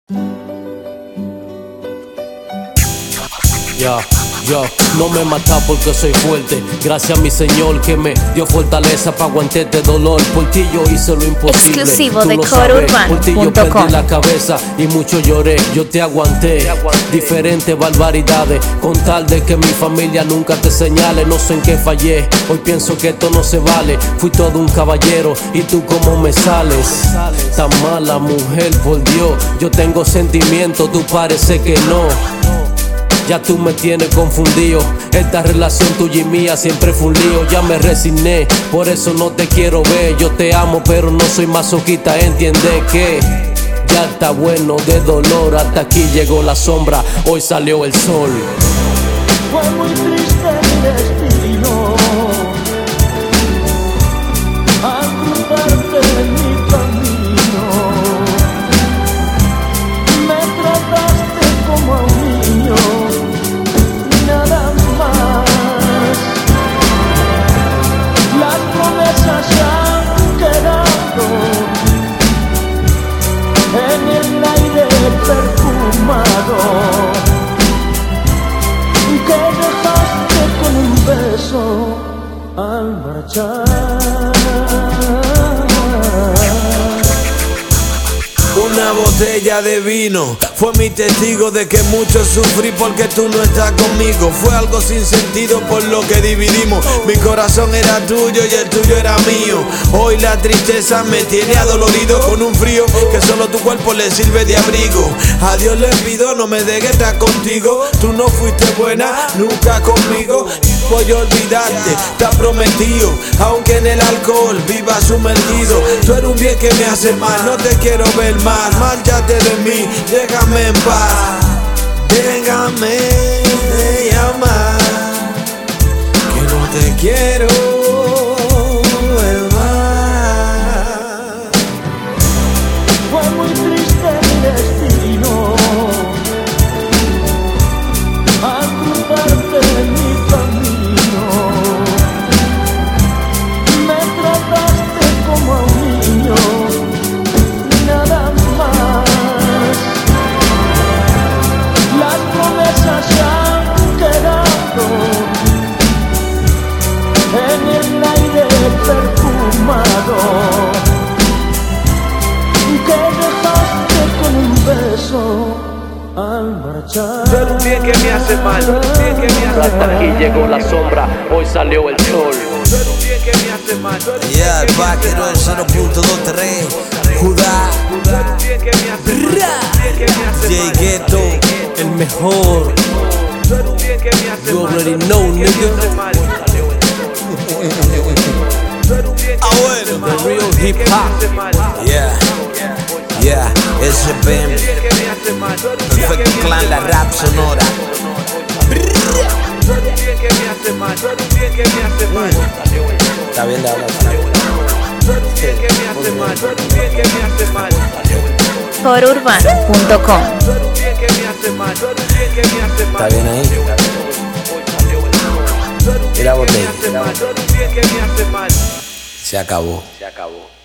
Yo no me mata porque soy fuerte. Gracias a mi Señor que me dio fortaleza para aguantar este dolor. Por ti yo hice lo imposible. Exclusivo Tú de lo sabes. Por ti yo CoreUrbano.com. perdí la cabeza y mucho lloré. Yo te aguanté. Diferentes barbaridades con tal de que mi familia nunca te señale. No sé en qué fallé. Hoy pienso que esto no se vale. Fui todo un caballero y tú cómo me sales. Tan mala mujer, por Dios. Yo tengo sentimientos, tú parece que no. Ya tú me tienes confundido. Esta relación tuya y mía siempre fue un lío. Ya me resigné, por eso no te quiero ver. Yo te amo pero no soy masoquista. Entiende que ya está bueno de dolor. Hasta aquí llegó la sombra, hoy salió el sol. Fue muy triste mi destino al cruzarte en mi camino. Me trataste como a un niño, nada más. Las promesas se han quedado en el aire perfumado que dejaste con un beso al marchar. Una botella de vino fue mi testigo de que mucho sufrí porque tú no estás conmigo. Fue algo sin sentido por lo que dividimos. Mi corazón era tuyo y el tuyo era mío. Hoy la tristeza me tiene adolorido con un frío que solo tu cuerpo le sirve de abrigo. A Dios le pido no me deje estar contigo. Tú no fuiste buena nunca conmigo. Voy a olvidarte, te ha prometido. Aunque en el alcohol viva sumergido. Tú eres un bien que me hace mal, no te quiero ver más. Márchate de mí, déjame en paz. Déjame de llamar, que no te quiero ver más. Fue muy triste mi destino al cruzarte en mi camino. Me trataste como a un niño, nada más. Las promesas se han quedado en el aire perfumado que dejaste con un beso al marchar. Tú eres un bien que me hace mal, tú eres un bien que me hace Hasta mal. aquí llegó la sombra, hoy salió el sol. Tú eres un bien que me hace mal, tú eres un bien Yeah, que me hace Vaquero mal. 0.23 Judá, Tú eres un bien que me hace mal, tú eres un bien que me hace Jay mal. Ghetto. El mejor. Tú eres un bien que me hace You mal, already tú eres un know, bien que me nigga. hace mal. Tú eres un bien que Ah, me hace bueno. mal, The tú eres real un bien hip que me hop. hace mal. Yeah, ese Ben, Perfecto Clan, la rap sonora. Está bien de hablar. CoreUrbano.com. Está bien ahí. Y la botella. Se acabó.